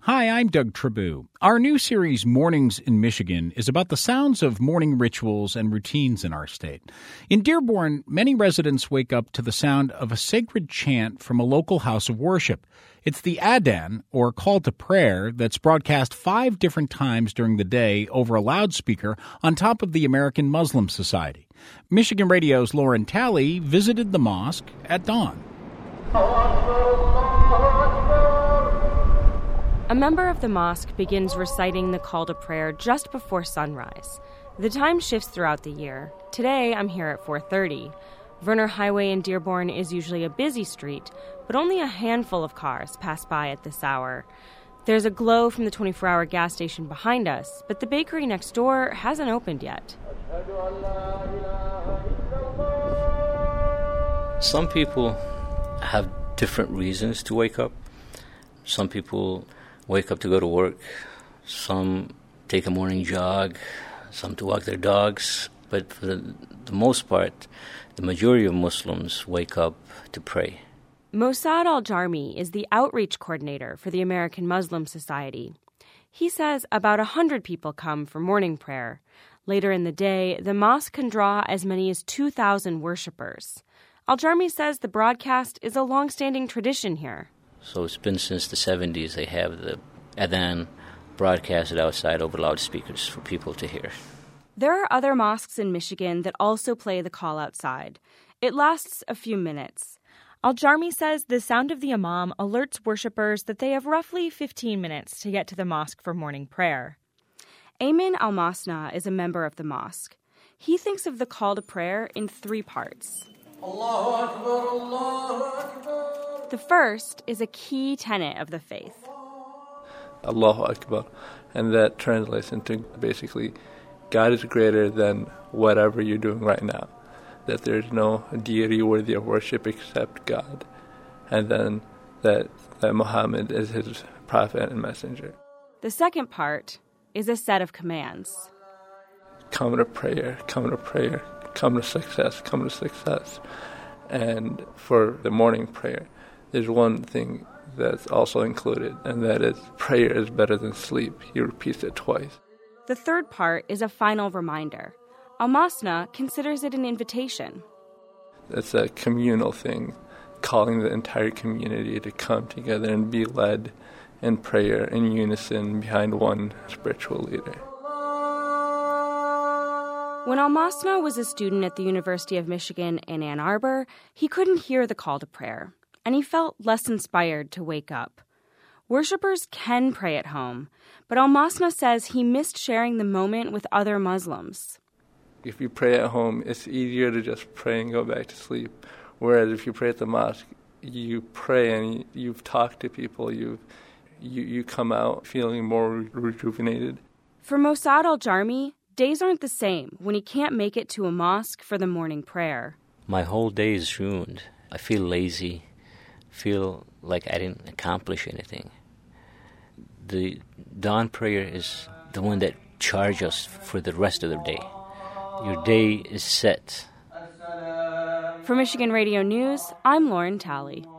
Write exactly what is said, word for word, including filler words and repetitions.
Hi, I'm Doug Trabue. Our new series, Mornings in Michigan, is about the sounds of morning rituals and routines in our state. In Dearborn, many residents wake up to the sound of a sacred chant from a local house of worship. It's the Adhan, or call to prayer, that's broadcast five different times during the day over a loudspeaker on top of the American Muslim Society. Michigan Radio's Lauren Talley visited the mosque at dawn. A member of the mosque begins reciting the call to prayer just before sunrise. The time shifts throughout the year. Today, I'm here at four thirty. Verner Highway in Dearborn is usually a busy street, but only a handful of cars pass by at this hour. There's a glow from the twenty-four hour gas station behind us, but the bakery next door hasn't opened yet. Some people have different reasons to wake up. Some people wake up to go to work. Some take a morning jog. Some to walk their dogs. But for the, the most part, the majority of Muslims wake up to pray. Mossad Al-Jarmi is the outreach coordinator for the American Muslim Society. He says about one hundred people come for morning prayer. Later in the day, the mosque can draw as many as two thousand worshipers. Al-Jarmi says the broadcast is a long-standing tradition here. So it's been since the seventies they have the adhan broadcasted outside over loudspeakers for people to hear. There are other mosques in Michigan that also play the call outside. It lasts a few minutes. Al-Jarmi says the sound of the imam alerts worshipers that they have roughly fifteen minutes to get to the mosque for morning prayer. Ayman Al-Masna is a member of the mosque. He thinks of the call to prayer in three parts. Allahu Akbar, Allahu Akbar. The first is a key tenet of the faith. Allahu Akbar. And that translates into basically, God is greater than whatever you're doing right now. That there's no deity worthy of worship except God. And then that, that Muhammad is his prophet and messenger. The second part is a set of commands. Come to prayer, come to prayer, come to success, come to success. And for the morning prayer, there's one thing that's also included, and that is prayer is better than sleep. He repeats it twice. The third part is a final reminder. Al-Masna considers it an invitation. It's a communal thing, calling the entire community to come together and be led in prayer in unison behind one spiritual leader. When Al-Masna was a student at the University of Michigan in Ann Arbor, he couldn't hear the call to prayer, and he felt less inspired to wake up. Worshippers can pray at home, but Al-Masna says he missed sharing the moment with other Muslims. If you pray at home, it's easier to just pray and go back to sleep. Whereas if you pray at the mosque, you pray and you've talked to people, you've, you, you come out feeling more rejuvenated. For Mossad Al-Jarmi, days aren't the same when he can't make it to a mosque for the morning prayer. My whole day is ruined. I feel lazy, feel like I didn't accomplish anything. The dawn prayer is the one that charges us for the rest of the day. Your day is set. For Michigan Radio News, I'm Lauren Talley.